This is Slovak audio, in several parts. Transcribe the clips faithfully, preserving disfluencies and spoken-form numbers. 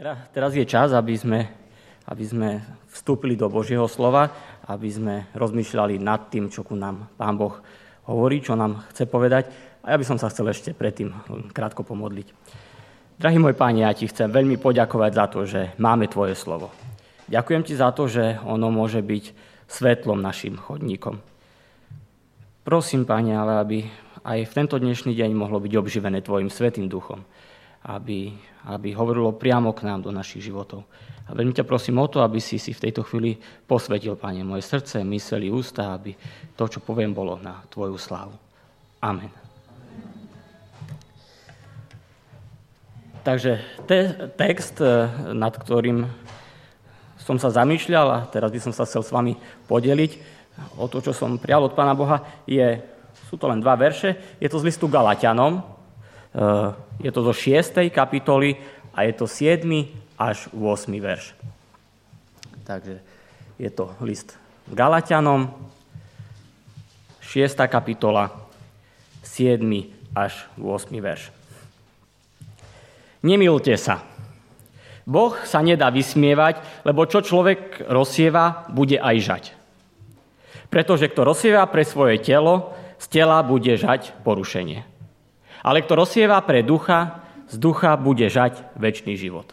Teraz, teraz je čas, aby sme, aby sme vstúpili do Božieho slova, aby sme rozmýšľali nad tým, čo ku nám Pán Boh hovorí, čo nám chce povedať. A ja by som sa chcel ešte predtým krátko pomodliť. Drahý môj Pán, ja ti chcem veľmi poďakovať za to, že máme tvoje slovo. Ďakujem ti za to, že ono môže byť svetlom našim chodníkom. Prosím, Pane, ale aby aj v tento dnešný deň mohlo byť obživené tvojim svätým duchom. Aby, aby hovorilo priamo k nám do našich životov. A veľmi ťa prosím o to, aby si si v tejto chvíli posvetil, Pane, moje srdce, myseľ i ústa, aby to, čo poviem, bolo na tvoju slávu. Amen. Takže te, text, nad ktorým som sa zamýšľal, a teraz by som sa chcel s vami podeliť o to, čo som prijal od Pána Boha, je, sú to len dva verše, je to z listu Galatianom. Je to zo šiestej kapitoly a je to siedmy až ôsmy verš. Takže je to list Galatianom, šiesta kapitola, siedmy až ôsmy verš. Nemilte sa. Boh sa nedá vysmievať, lebo čo človek rozsieva, bude aj žať. Pretože kto rozsieva pre svoje telo, z tela bude žať porušenie. Ale kto rozsieva pre ducha, z ducha bude žať večný život.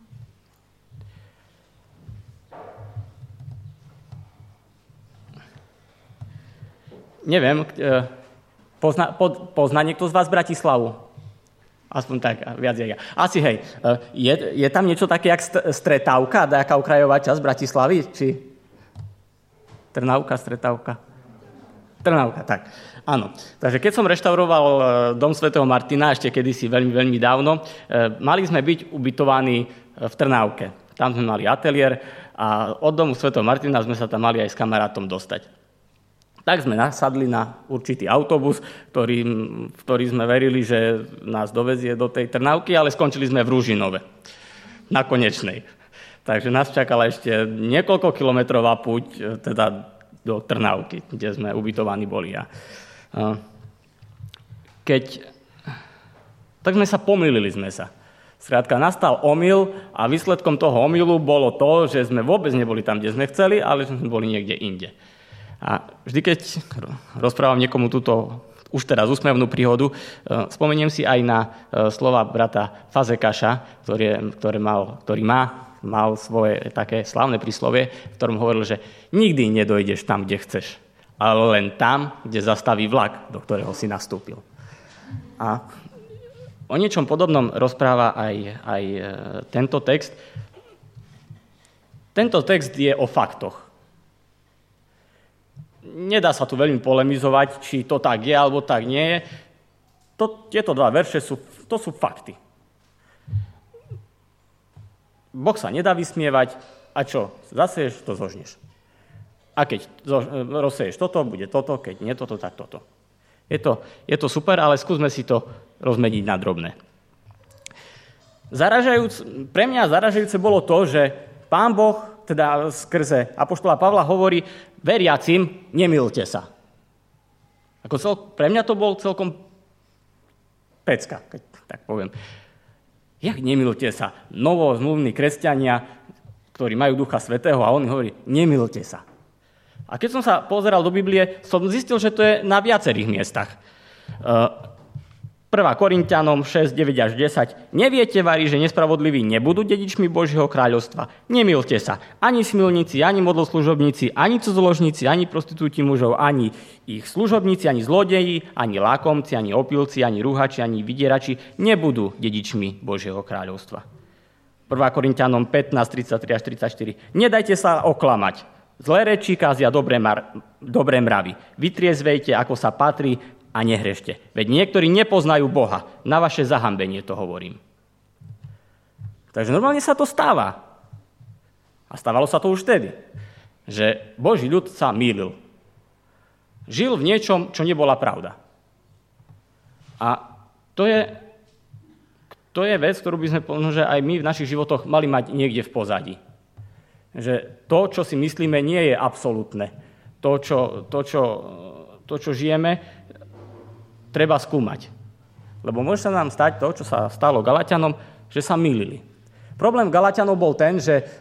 Neviem, pozná, pozná niekto z vás Bratislavu? Aspoň tak, viac jak ja. Asi hej, je, je tam niečo také, jak Stretávka, nejaká okrajová časť Bratislavy? Či Trnávka, Stretávka? Trnávka, tak. Áno. Takže keď som reštauroval dom svätého Martina, ešte kedysi veľmi, veľmi dávno, mali sme byť ubytovaní v Trnávke. Tam sme mali ateliér a od domu svätého Martina sme sa tam mali aj s kamarátom dostať. Tak sme nasadli na určitý autobus, ktorý, v ktorý sme verili, že nás dovezie do tej Trnávky, ale skončili sme v Ružinove, na Konečnej. Takže nás čakala ešte niekoľko kilometrová púť, teda do Trnávky, kde sme ubytovaní boli. A keď... Tak sme sa pomýlili sme sa. Skrátka, nastal omyl a výsledkom toho omylu bolo to, že sme vôbec neboli tam, kde sme chceli, ale sme boli niekde inde. A vždy, keď rozprávam niekomu túto už teraz úsmevnú príhodu, spomeniem si aj na slova brata Fazekaša, ktorý, ktorý, mal, ktorý má mal svoje také slávne príslovie, v ktorom hovoril, že nikdy nedojdeš tam, kde chceš, ale len tam, kde zastaví vlak, do ktorého si nastúpil. A o niečom podobnom rozpráva aj, aj tento text. Tento text je o faktoch. Nedá sa tu veľmi polemizovať, či to tak je, alebo tak nie je. To, tieto dva verše sú, to sú fakty. Boh sa nedá vysmievať a čo? Zaseješ, to zožneš. A keď rozseješ toto, bude toto, keď nie toto, tak toto. Je to, je to super, ale skúsme si to rozmeniť na drobné. Zaražajúc, pre mňa zaražajúce bolo to, že Pán Boh, teda skrze apoštola Pavla, hovorí veriacim, nemilte sa. Ako cel, pre mňa to bol celkom pecka, keď tak poviem. Jak nemilte sa? Novozmluvní kresťania, ktorí majú Ducha Svätého, a on hovorí, nemilte sa. A keď som sa pozeral do Biblie, som zistil, že to je na viacerých miestach. prvá Korinťanom šesť, deväť až desať. Neviete, vari, že nespravodliví nebudú dedičmi Božieho kráľovstva? Nemilte sa. Ani smilníci, ani modloslužobníci, ani cudzoložníci, ani prostitúti mužov, ani ich služobníci, ani zlodeji, ani lákomci, ani opilci, ani rúhači, ani vydierači nebudú dedičmi Božieho kráľovstva. prvá Korinťanom pätnásť, tridsaťtri až tridsaťštyri. Nedajte sa oklamať. Zlé reči kázia dobré, mar- dobré mravy. Vytriezvejte, ako sa patrí, a nehrešte. Veď niektorí nepoznajú Boha. Na vaše zahambenie to hovorím. Takže normálne sa to stáva. A stávalo sa to už vtedy. Že Boží ľud sa mýlil. Žil v niečom, čo nebola pravda. A to je, to je vec, ktorú by sme že aj my v našich životoch mali mať niekde v pozadí. Že to, čo si myslíme, nie je absolútne. To, čo, to, čo, to, čo žijeme, treba skúmať. Lebo môže sa nám stať to, čo sa stalo Galatianom, že sa mýlili. Problém Galatianov bol ten, že e,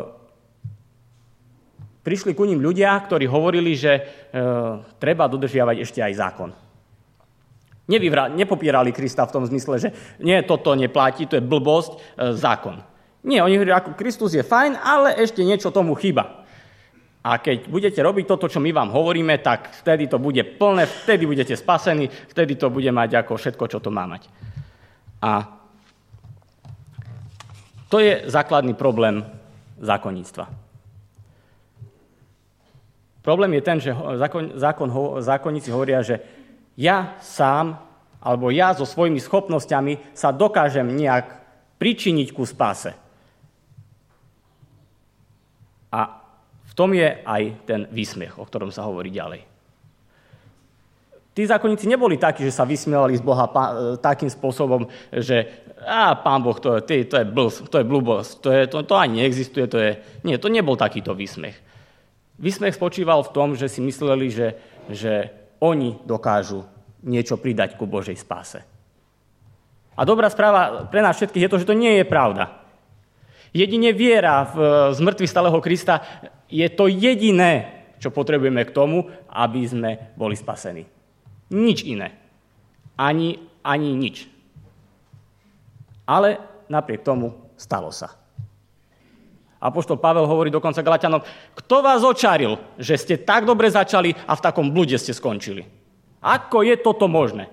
prišli ku ním ľudia, ktorí hovorili, že e, treba dodržiavať ešte aj zákon. Nevyvra, nepopierali Krista v tom zmysle, že nie, toto neplatí, to je blbosť, e, zákon. Nie, oni hovorili, ako Kristus je fajn, ale ešte niečo tomu chýba. A keď budete robiť toto, čo my vám hovoríme, tak vtedy to bude plné, vtedy budete spasení, vtedy to bude mať ako všetko, čo to má mať. A to je základný problém zákonníctva. Problém je ten, že zákon, zákon, zákonníci hovoria, že ja sám, alebo ja so svojimi schopnosťami sa dokážem nejak pričiniť ku spáse. A v tom je aj ten výsmiech, o ktorom sa hovorí ďalej. Tí zákonníci neboli takí, že sa vysmievali z Boha takým spôsobom, že á, Pán Boh, to, to, to je blbosť, to je blbosť, to, je, to, to ani neexistuje, to je... Nie, to nebol takýto výsmech. Výsmech spočíval v tom, že si mysleli, že, že oni dokážu niečo pridať ku Božej spáse. A dobrá správa pre nás všetkých je to, že to nie je pravda. Jedine viera v zmrtvých stalého Krista je to jediné, čo potrebujeme k tomu, aby sme boli spasení. Nič iné. Ani, ani nič. Ale napriek tomu stalo sa. Apoštol Pavel hovorí dokonca Galatianom, kto vás očaril, že ste tak dobre začali a v takom blude ste skončili? Ako je toto možné?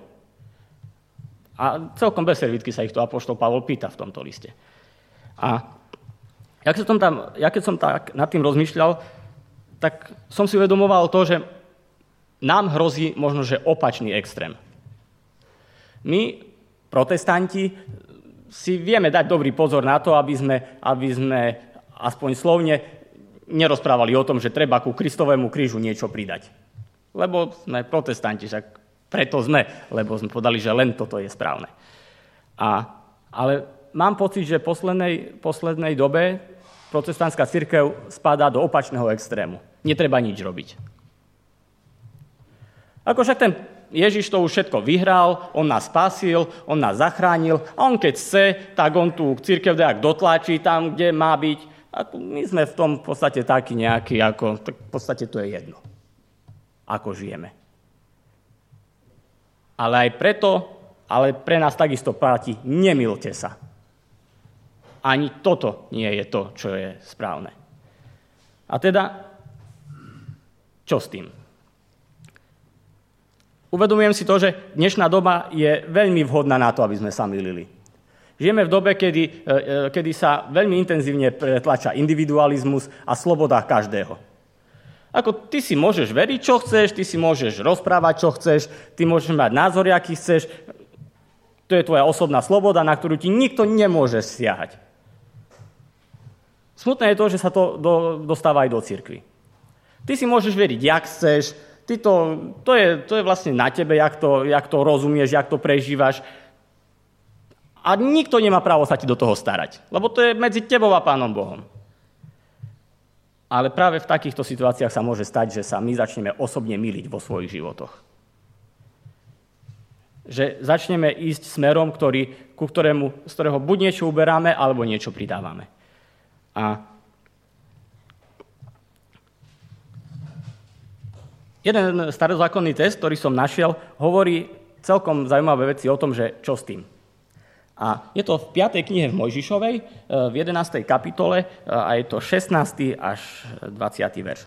A celkom bez servítky sa ich to apoštol Pavol pýta v tomto liste. A ja keď som, tam, ja keď som tak nad tým rozmýšľal, tak som si uvedomoval to, že nám hrozí možno, že opačný extrém. My, protestanti, si vieme dať dobrý pozor na to, aby sme, aby sme aspoň slovne nerozprávali o tom, že treba ku Kristovému krížu niečo pridať. Lebo sme protestanti, však preto sme, lebo sme povedali, že len toto je správne. A, ale mám pocit, že v poslednej, poslednej dobe protestantská cirkev spadá do opačného extrému. Netreba nič robiť. Ako však ten Ježiš to už všetko vyhral, on nás spasil, on nás zachránil a on keď chce, tak on tú cirkev dejak dotlačí tam, kde má byť. A my sme v tom v podstate takí nejakí, ako, tak v podstate to je jedno, ako žijeme. Ale aj preto, ale pre nás takisto platí, nemilte sa. Ani toto nie je to, čo je správne. A teda, čo s tým? Uvedomujem si to, že dnešná doba je veľmi vhodná na to, aby sme sa mýlili. Žijeme v dobe, kedy, kedy sa veľmi intenzívne pretlača individualizmus a sloboda každého. Ako ty si môžeš veriť, čo chceš, ty si môžeš rozprávať, čo chceš, ty môžeš mať názor, aký chceš. To je tvoja osobná sloboda, na ktorú ti nikto nemôže siahať. Smutné je to, že sa to do, dostáva aj do cirkvi. Ty si môžeš veriť, jak chceš, ty to, to, je, to je vlastne na tebe, jak to, jak to rozumieš, jak to prežívaš. A nikto nemá právo sa ti do toho starať, lebo to je medzi tebou a Pánom Bohom. Ale práve v takýchto situáciách sa môže stať, že sa my začneme osobne myliť vo svojich životoch. Že začneme ísť smerom, ktorý, ku ktorému, z ktorého buď niečo uberáme, alebo niečo pridávame. A jeden starozákonný test, ktorý som našiel, hovorí celkom zaujímavé veci o tom, že čo s tým. A je to v piatej knihe v Mojžišovej, v jedenástej kapitole, a je to šestnásty až dvadsiaty verš.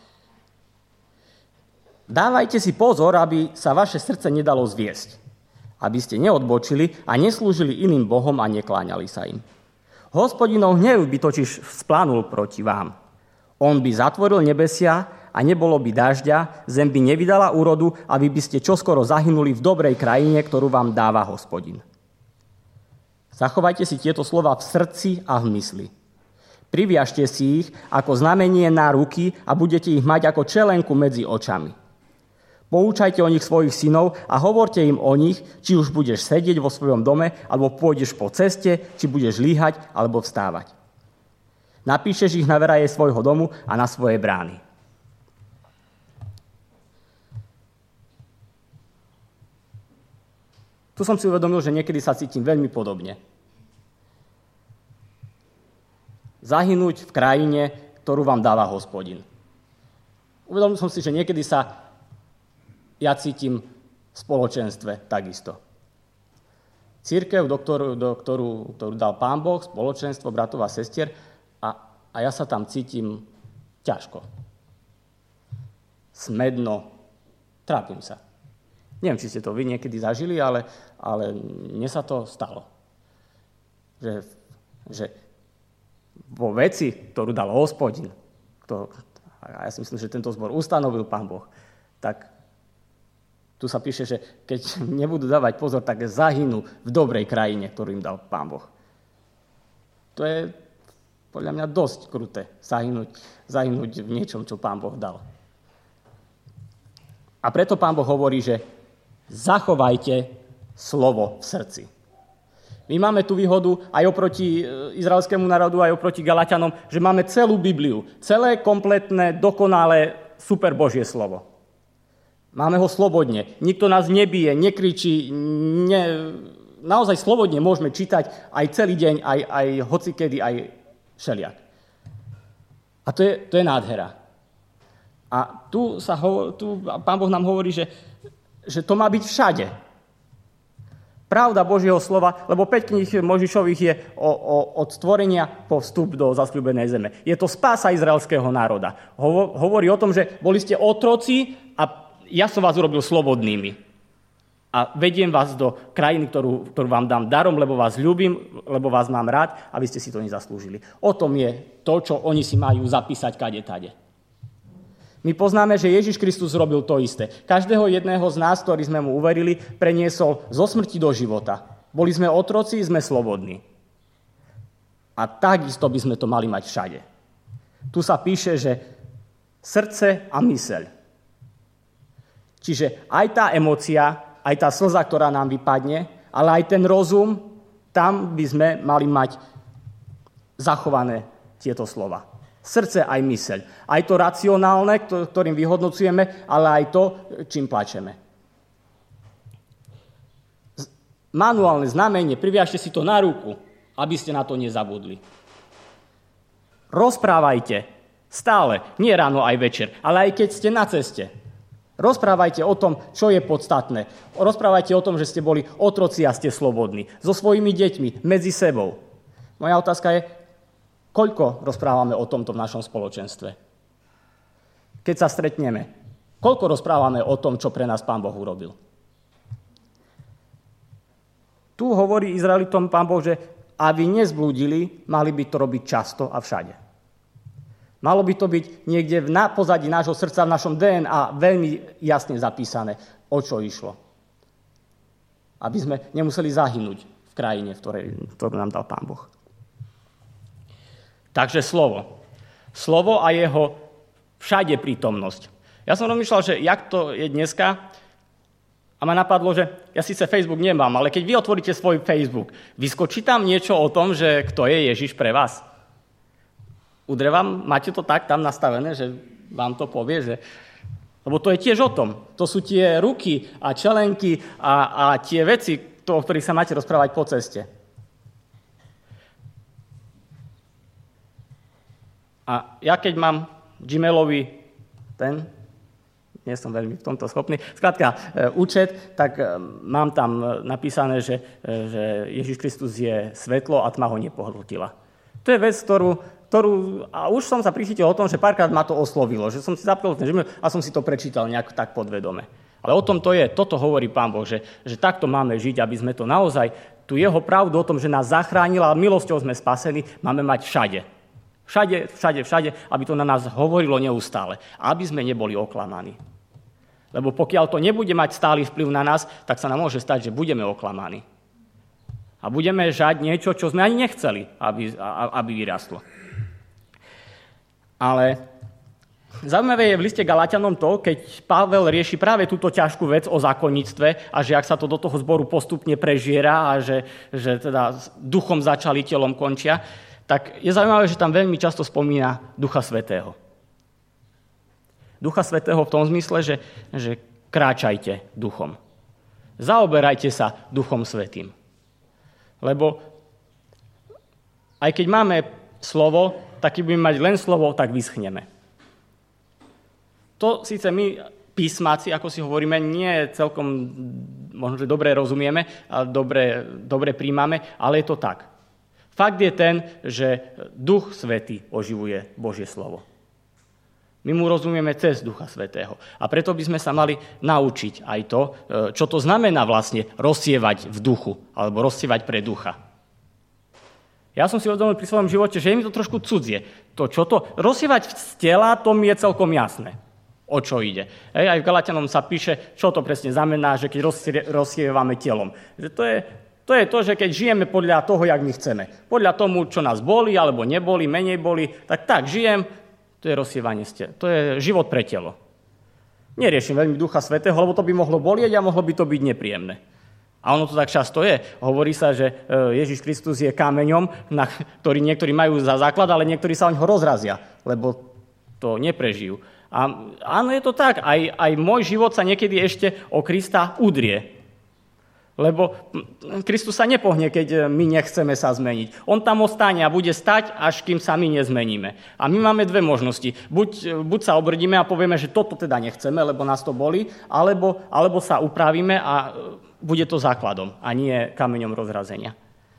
Dávajte si pozor, aby sa vaše srdce nedalo zviesť, aby ste neodbočili a neslúžili iným bohom a nekláňali sa im. Hospodinov hnev by totiž vzplánul proti vám. On by zatvoril nebesia a nebolo by dažďa, zem by nevydala úrodu, aby by ste čoskoro zahynuli v dobrej krajine, ktorú vám dáva Hospodin. Zachovajte si tieto slova v srdci a v mysli. Priviažte si ich ako znamenie na ruky a budete ich mať ako čelenku medzi očami. Poučajte o nich svojich synov a hovorte im o nich, či už budeš sedieť vo svojom dome, alebo pôjdeš po ceste, či budeš líhať, alebo vstávať. Napíšeš ich na veraje svojho domu a na svoje brány. Tu som si uvedomil, že niekedy sa cítim veľmi podobne. zahynúť v krajine, ktorú vám dáva Hospodin. Uvedomil som si, že niekedy sa ja cítim v spoločenstve takisto. Cirkev, do ktorú, do ktorú, ktorú dal Pán Boh, spoločenstvo bratov a sestier, a, a ja sa tam cítim ťažko. Smedno, trápim sa. Neviem, či ste to vy niekedy zažili, ale, ale mne sa to stalo. Že, že vo veci, ktorú dal Hospodin, kto, a ja si myslím, že tento zbor ustanovil Pán Boh, tak tu sa píše, že keď nebudú dávať pozor, tak zahynú v dobrej krajine, ktorú im dal Pán Boh. To je podľa mňa dosť kruté, zahynúť, zahynúť v niečom, čo Pán Boh dal. A preto Pán Boh hovorí, že zachovajte slovo v srdci. My máme tú výhodu aj oproti izraelskému národu, aj oproti Galatianom, že máme celú Bibliu, celé kompletné, dokonalé, super Božie slovo. Máme ho slobodne. Nikto nás nebije, nekričí, ne... naozaj slobodne môžeme čítať aj celý deň, aj, aj hocikedy, aj všeliak. A to je, to je nádhera. A tu, sa ho, tu Pán Boh nám hovorí, že, že to má byť všade. Pravda Božieho slova, lebo päť kníh Mojžišových je o, o, od stvorenia po vstup do zasľúbenej zeme. Je to spása izraelského národa. Hovo, hovorí o tom, že boli ste otroci a ja som vás urobil slobodnými. A vediem vás do krajiny, ktorú, ktorú vám dám darom, lebo vás ľúbim, lebo vás mám rád a vy ste si to nezaslúžili. O tom je to, čo oni si majú zapísať kade tade. My poznáme, že Ježiš Kristus robil to isté. Každého jedného z nás, ktorý sme mu uverili, preniesol zo smrti do života. Boli sme otroci, sme slobodní. A takisto by sme to mali mať všade. Tu sa píše, že srdce a myseľ. Čiže aj tá emócia, aj tá slza, ktorá nám vypadne, ale aj ten rozum, tam by sme mali mať zachované tieto slova. Srdce aj myseľ. Aj to racionálne, ktorým vyhodnocujeme, ale aj to, čím plačeme. Manuálne znamenie, priviažte si to na ruku, aby ste na to nezabudli. Rozprávajte stále, nie ráno aj večer, ale aj keď ste na ceste. Rozprávajte o tom, čo je podstatné. Rozprávajte o tom, že ste boli otroci a ste slobodní. So svojimi deťmi, medzi sebou. Moja otázka je, koľko rozprávame o tomto v našom spoločenstve? Keď sa stretneme, koľko rozprávame o tom, čo pre nás Pán Boh urobil? Tu hovorí Izraelitom Pán Boh, že aby nezblúdili, mali by to robiť často a všade. Malo by to byť niekde na pozadí nášho srdca, v našom dé en á veľmi jasne zapísané, o čo išlo. Aby sme nemuseli zahynúť v krajine, v ktorej, ktorú nám dal Pán Boh. Takže slovo. Slovo a jeho všade prítomnosť. Ja som rozmýšľal, že jak to je dneska, a ma napadlo, že ja síce Facebook nemám, ale keď vy otvoríte svoj Facebook, vyskočí tam niečo o tom, že kto je Ježiš pre vás? Udre vám, máte to tak tam nastavené, že vám to povie, že... Lebo to je tiež o tom. To sú tie ruky a čelenky a, a tie veci, to, o ktorých sa máte rozprávať po ceste. A ja keď mám Gmailový ten, nie som veľmi v tomto schopný, skrátka účet, tak mám tam napísané, že, že Ježiš Kristus je svetlo a tma ho nepohltila. To je vec, ktorú, ktorú... A už som sa prichytil o tom, že párkrát ma to oslovilo, že som si zapol ten Gmail a som si to prečítal nejak tak podvedome. Ale o tom to je, toto hovorí Pán Boh, že, že takto máme žiť, aby sme to naozaj, tú jeho pravdu o tom, že nás zachránila a milosťou sme spasení, máme mať všade. Všade, všade, všade, aby to na nás hovorilo neustále. Aby sme neboli oklamaní. Lebo pokiaľ to nebude mať stály vplyv na nás, tak sa nám môže stať, že budeme oklamaní. A budeme žať niečo, čo sme ani nechceli, aby, aby vyrastlo. Ale zaujímavé je v liste Galatianom to, keď Pavel rieši práve túto ťažkú vec o zákonníctve a že ak sa to do toho zboru postupne prežiera a že, že teda duchom začali, telom končia, tak je zaujímavé, že tam veľmi často spomína Ducha Svätého. Ducha Svätého v tom zmysle, že, že kráčajte duchom. Zaoberajte sa Duchom Svätým. Lebo aj keď máme slovo, tak keď budeme mať len slovo, tak vyschneme. To síce my, písmáci, ako si hovoríme, nie celkom možno, že dobre rozumieme a dobre, dobre príjmame, ale je to tak. Fakt je ten, že Duch Svätý oživuje Božie slovo. My mu rozumieme cez Ducha Svätého. A preto by sme sa mali naučiť aj to, čo to znamená vlastne rozsievať v duchu, alebo rozsievať pre ducha. Ja som si uvedomil pri svojom živote, že je mi to trošku cudzie. To, čo to rozsievať z tela, to mi je celkom jasné, o čo ide. Hej, aj v Galatianom sa píše, čo to presne znamená, že keď rozsievame telom. Že to je, to je to, že keď žijeme podľa toho, jak my chceme. Podľa tomu, čo nás boli, alebo neboli, menej boli, tak tak žijem. To je rozsievanie stela. To je život pre telo. Neriešim veľmi Ducha Svätého, lebo to by mohlo bolieť a mohlo by to byť nepríjemné. A ono to tak často je. Hovorí sa, že Ježiš Kristus je kameňom, na ktorý niektorí majú za základ, ale niektorí sa o ňoho rozrazia, lebo to neprežijú. A áno, je to tak. Aj, aj môj život sa niekedy ešte o Krista udrie. Lebo Kristus sa nepohne, keď my nechceme sa zmeniť. On tam ostane a bude stať, až kým sa my nezmeníme. A my máme dve možnosti. Buď, buď sa obrdíme a povieme, že toto teda nechceme, lebo nás to bolí, alebo, alebo sa upravíme a bude to základom a nie kameňom rozrazenia.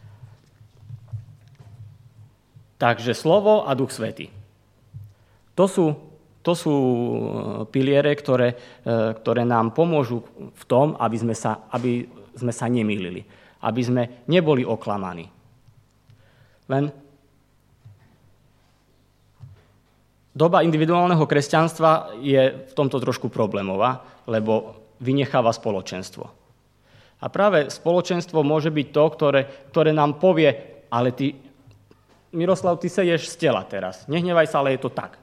Takže slovo a Duch Svätý. To sú, to sú piliere, ktoré, ktoré nám pomôžu v tom, aby sme sa... Aby sme sa nemýlili, aby sme neboli oklamaní. Len doba individuálneho kresťanstva je v tomto trošku problémová, lebo vynecháva spoločenstvo. A práve spoločenstvo môže byť to, ktoré, ktoré nám povie, ale ty, Miroslav, ty sa ješ z tela teraz. Nehnevaj sa, ale je to tak.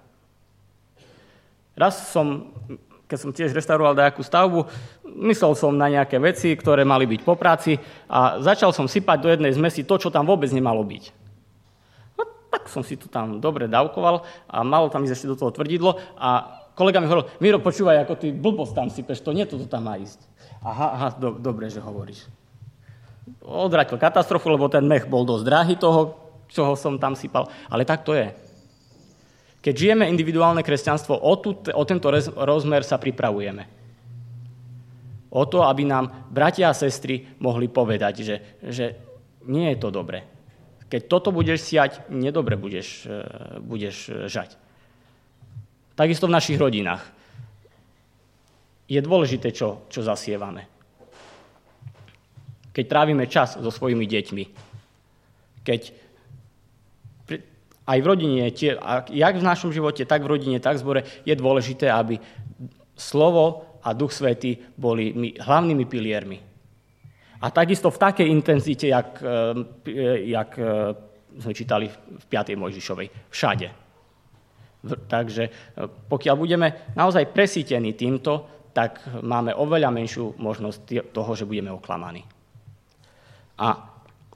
Raz som... Keď som tiež reštauroval nejakú stavbu, myslel som na nejaké veci, ktoré mali byť po práci a začal som sypať do jednej zmesi to, čo tam vôbec nemalo byť. No, tak som si to tam dobre dávkoval a malo tam ísť ešte do toho tvrdidlo a kolega mi hovoril, Miro, počúvaj, ako ty blbosť tam sypeš, to nie, toto tam má ísť. Aha, aha, do, dobre, že hovoríš. Odvrátil katastrofu, lebo ten mech bol dosť drahý toho, čoho som tam sypal, ale tak to je. Keď žijeme individuálne kresťanstvo, o, tú, o tento rozmer sa pripravujeme. O to, aby nám bratia a sestry mohli povedať, že, že nie je to dobre. Keď toto budeš siať, nedobre budeš, budeš žať. Takisto v našich rodinách. Je dôležité, čo, čo zasievame. Keď trávime čas so svojimi deťmi. Keď aj v rodine, jak v našom živote, tak v rodine, tak v zbore, je dôležité, aby slovo a Duch Svätý boli hlavnými piliermi. A takisto v takej intenzite, jak, jak sme čítali v piatej Mojžišovej. Všade. Takže pokiaľ budeme naozaj presítení týmto, tak máme oveľa menšiu možnosť toho, že budeme oklamaní. A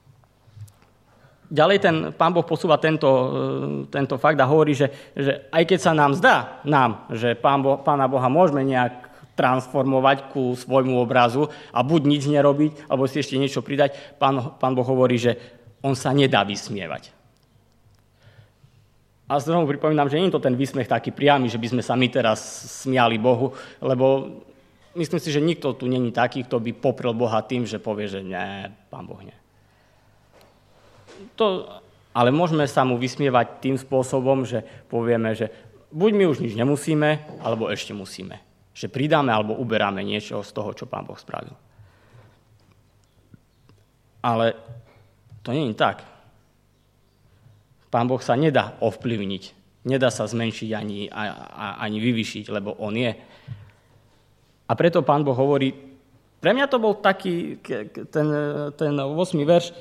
ďalej ten Pán Boh posúva tento, tento fakt a hovorí, že, že aj keď sa nám zdá, nám, že Pán Boh, Pána Boha môžeme nejak transformovať ku svojmu obrazu a buď nič nerobiť, alebo si ešte niečo pridať, Pán, Pán Boh hovorí, že on sa nedá vysmievať. A znovu pripomínam, že nie je to ten výsmech taký priamy, že by sme sa my teraz smiali Bohu, lebo myslím si, že nikto tu není taký, kto by poprel Boha tým, že povie, že nie, Pán Boh nie. To, ale môžeme sa mu vysmievať tým spôsobom, že povieme, že buď my už nič nemusíme, alebo ešte musíme. Že pridáme alebo uberáme niečo z toho, čo Pán Boh spravil. Ale to nie je tak. Pán Boh sa nedá ovplyvniť, nedá sa zmenšiť ani, ani vyvyšiť, lebo on je. A preto Pán Boh hovorí, pre mňa to bol taký, ten, ten ôsmy verš,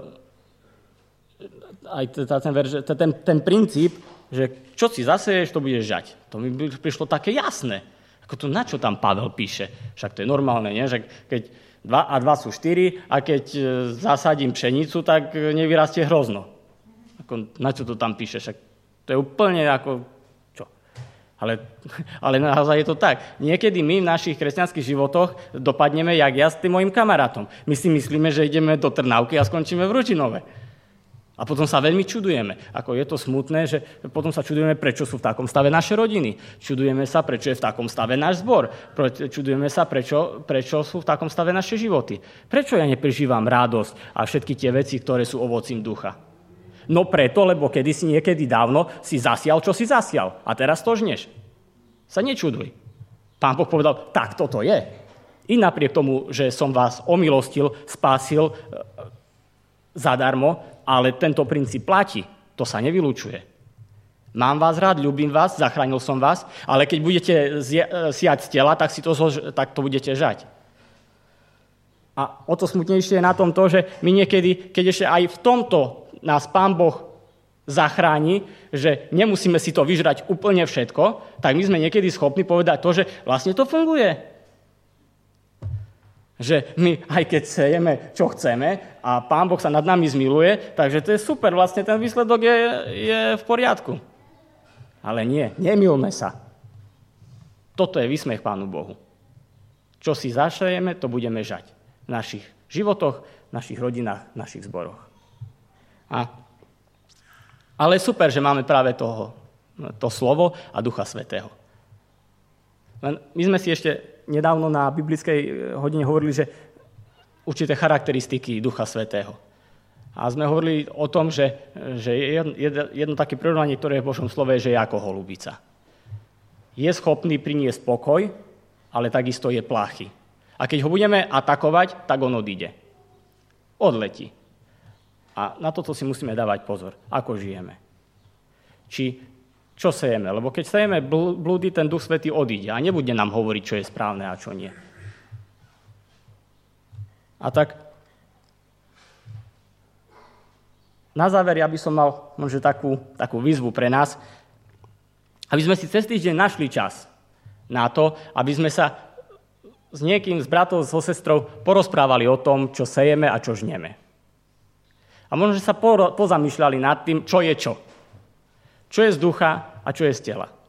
aj ten, verž, ten, ten princíp, že čo si zaseješ, to budeš žať. To mi prišlo také jasné. Ako to, na čo tam Pavel píše? Však to je normálne, nie? Že keď dva a dva sú štyri a keď zasadím pšenicu, tak nevyrastie hrozno. Ako, na čo to tam píše? Však to je úplne ako... Čo? Ale, ale naozaj je to tak. Niekedy my v našich kresťanských životoch dopadneme, jak ja s tým mojim kamarátom. My si myslíme, že ideme do Trnavky a skončíme v Ružinove. A potom sa veľmi čudujeme. Ako je to smutné, že potom sa čudujeme, prečo sú v takom stave naše rodiny. Čudujeme sa, prečo je v takom stave náš zbor. Čudujeme sa, prečo, prečo sú v takom stave naše životy. Prečo ja neprežívam radosť a všetky tie veci, ktoré sú ovocím ducha. No preto, lebo kedysi niekedy dávno si zasial, čo si zasial. A teraz to žneš. Sa nečuduj. Pán Boh povedal, tak toto je. I napriek tomu, že som vás omilostil, spásil zadarmo, ale tento princíp platí. To sa nevylučuje. Mám vás rád, ľúbim vás, zachránil som vás, ale keď budete siať z tela, tak, si to, tak to budete žať. A o to smutnejšie je na tom to, že my niekedy, keď ešte aj v tomto nás Pán Boh zachráni, že nemusíme si to vyžrať úplne všetko, tak my sme niekedy schopní povedať to, že vlastne to funguje. Že my, aj keď sejeme, čo chceme a Pán Boh sa nad nami zmiluje, takže to je super, vlastne ten výsledok je, je v poriadku. Ale nie, nemilme sa. Toto je výsmech Pánu Bohu. Čo si zašejeme, to budeme žať v našich životoch, v našich rodinách, v našich zboroch. A, ale super, že máme práve toho, to slovo a Ducha Svätého. Len my sme si ešte nedávno na biblickej hodine hovorili, že určité charakteristiky Ducha Svätého. A sme hovorili o tom, že, že jedno, jedno také prirovnanie, ktoré je v Božom slove, že je ako holubica. Je schopný priniesť pokoj, ale takisto je pláchy. A keď ho budeme atakovať, tak on odíde. Odletí. A na toto si musíme dávať pozor, ako žijeme. Či čo sejeme? Lebo keď sejeme blúdy, ten Duch Svätý odíde a nebude nám hovoriť, čo je správne a čo nie. A tak na záver ja by som mal možno takú, takú výzvu pre nás, aby sme si cez týždeň našli čas na to, aby sme sa s niekým, s bratom, so sestrou porozprávali o tom, čo sejeme a čo žneme. A možno, že sa pozamýšľali nad tým, čo je čo. Čo je z ducha a čo je z tela.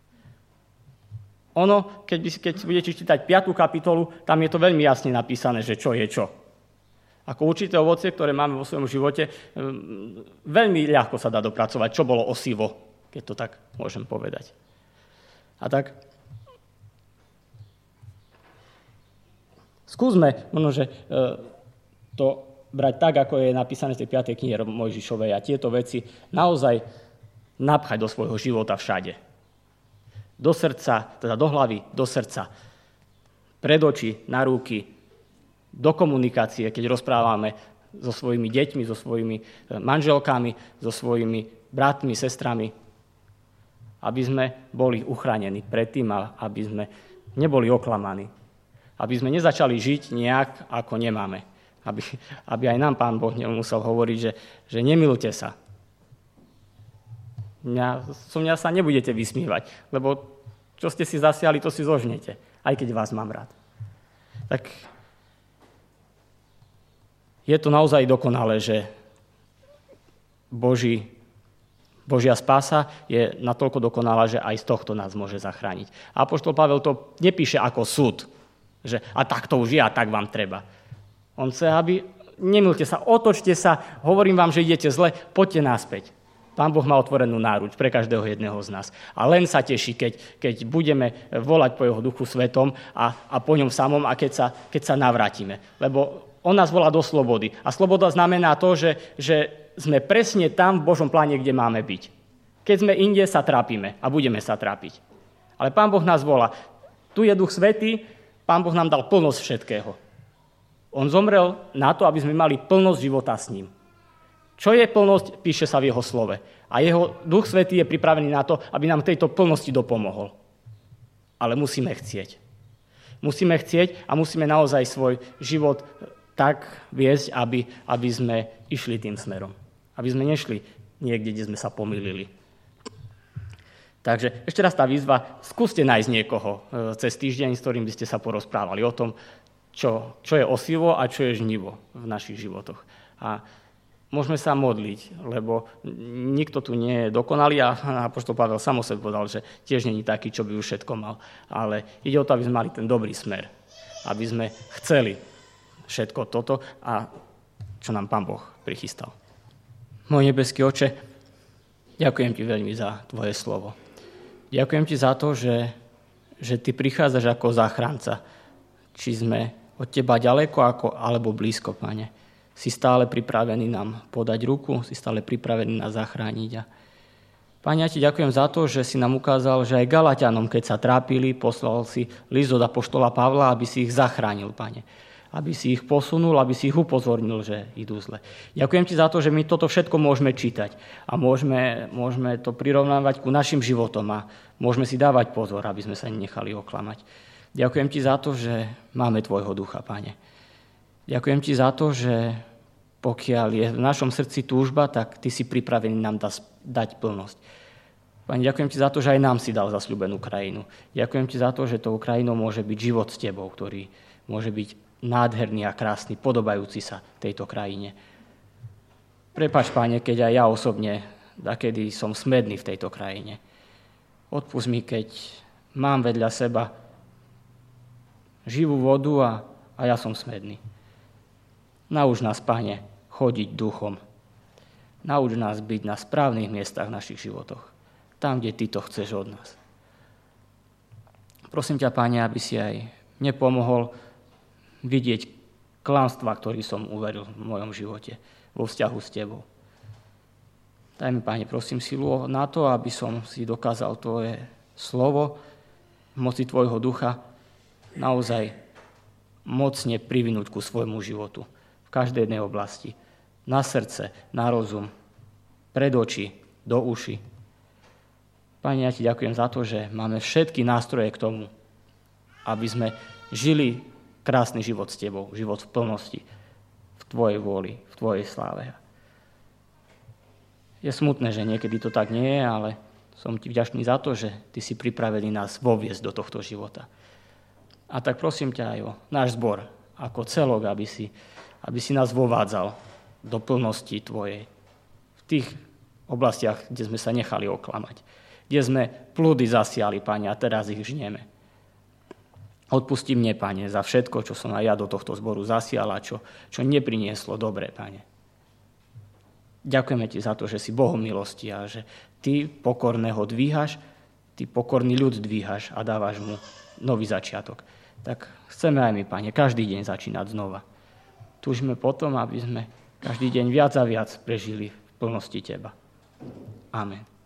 Ono, keď, by, keď budete čítať piatú kapitolu, tam je to veľmi jasne napísané, že čo je čo. Ako určité ovocie, ktoré máme vo svojom živote, veľmi ľahko sa dá dopracovať, čo bolo osivo, keď to tak môžem povedať. A tak skúsme možno, že to brať tak, ako je napísané v tej piatej knihe Mojžišovej a tieto veci naozaj napchať do svojho života všade. Do srdca, teda do hlavy, do srdca, pred oči, na ruky, do komunikácie, keď rozprávame so svojimi deťmi, so svojimi manželkami, so svojimi bratmi, sestrami, aby sme boli uchránení pred tým, aby sme neboli oklamaní. Aby sme nezačali žiť nejak, ako nemáme. Aby, aby aj nám Pán Boh nemusel hovoriť, že, že nemilte sa. Mňa, so mňa sa nebudete vysmievať, lebo čo ste si zasiali, to si zožnete, aj keď vás mám rád. Tak je to naozaj dokonalé, že Boží, Božia spása je natoľko dokonalá, že aj z tohto nás môže zachrániť. A apoštol Pavel to nepíše ako súd, že a tak to už je a tak vám treba. On chce, aby nemilte sa, otočte sa, hovorím vám, že idete zle, poďte naspäť. Pán Boh má otvorenú náruč pre každého jedného z nás. A len sa teší, keď, keď budeme volať po jeho Duchu Svetom a, a po ňom samom a keď sa, keď sa navrátime. Lebo on nás volá do slobody. A sloboda znamená to, že, že sme presne tam v Božom pláne, kde máme byť. Keď sme inde, sa trápime a budeme sa trápiť. Ale Pán Boh nás volá. Tu je Duch Svätý, Pán Boh nám dal plnosť všetkého. On zomrel na to, aby sme mali plnosť života s ním. Čo je plnosť, píše sa v jeho slove. A jeho Duch Svätý je pripravený na to, aby nám tejto plnosti dopomohol. Ale musíme chcieť. Musíme chcieť a musíme naozaj svoj život tak viesť, aby, aby sme išli tým smerom. Aby sme nešli niekde, kde sme sa pomýlili. Takže ešte raz tá výzva, skúste nájsť niekoho cez týždeň, s ktorým by ste sa porozprávali o tom, čo, čo je osivo a čo je žnivo v našich životoch. A môžeme sa modliť, lebo nikto tu nie je dokonalý a apoštol Pavel sám o sebe povedal, že tiež nie je taký, čo by už všetko mal. Ale ide o to, aby sme mali ten dobrý smer. Aby sme chceli všetko toto, a čo nám Pán Boh prichystal. Môj nebeský Oče, ďakujem Ti veľmi za Tvoje slovo. Ďakujem Ti za to, že, že Ty prichádzaš ako záchranca. Či sme od Teba ďaleko ako, alebo blízko, Pane. Si stále pripravený nám podať ruku, si stále pripravený nás zachrániť. A Pane, ja Ti ďakujem za to, že si nám ukázal, že aj Galatianom, keď sa trápili, poslal si list od apoštola Pavla, aby si ich zachránil, Pane. Aby si ich posunul, aby si ich upozornil, že idú zle. Ďakujem Ti za to, že my toto všetko môžeme čítať a môžeme, môžeme to prirovnávať ku našim životom a môžeme si dávať pozor, aby sme sa nenechali oklamať. Ďakujem Ti za to, že máme Tvojho ducha, Pane. Ďakujem Ti za to, že pokiaľ je v našom srdci túžba, tak Ty si pripravený nám dať plnosť. Pane, ďakujem Ti za to, že aj nám si dal zasľúbenú krajinu. Ďakujem Ti za to, že tou krajinou môže byť život s Tebou, ktorý môže byť nádherný a krásny, podobajúci sa tejto krajine. Prepáč, Pane, keď aj ja osobne, dakedy som smedný v tejto krajine. Odpusť mi, keď mám vedľa seba živú vodu a, a ja som smedný. Nauč nás, Pane, chodiť duchom. Nauč nás byť na správnych miestach v našich životoch. Tam, kde Ty to chceš od nás. Prosím ťa, Pane, aby si aj mne pomohol vidieť klamstva, ktorý som uveril v mojom živote, vo vzťahu s Tebou. Daj mi, Pane, prosím, silu na to, aby som si dokázal Tvoje slovo v moci Tvojho ducha naozaj mocne privinúť ku svojmu životu v každej jednej oblasti. Na srdce, na rozum, pred oči, do uši. Pane, ja Ti ďakujem za to, že máme všetky nástroje k tomu, aby sme žili krásny život s Tebou, život v plnosti, v Tvojej vôli, v Tvojej sláve. Je smutné, že niekedy to tak nie je, ale som Ti vďačný za to, že Ty si pripravený nás voviesť do tohto života. A tak prosím ťa aj o náš zbor, ako celok, aby si, aby si nás vovádzal do plnosti Tvojej. V tých oblastiach, kde sme sa nechali oklamať. Kde sme plody zasiali, Pane, a teraz ich žnieme. Odpusti mne, Pane, za všetko, čo som aj ja do tohto zboru zasiala, čo, čo neprinieslo dobre, Pane. Ďakujeme Ti za to, že si Bohom milosti a že Ty pokorného dvíhaš, Ty pokorný ľud dvíhaš a dávaš mu nový začiatok. Tak chceme aj my, Pane, každý deň začínať znova. Túžime potom, aby sme každý deň viac a viac prežili v plnosti Teba. Amen.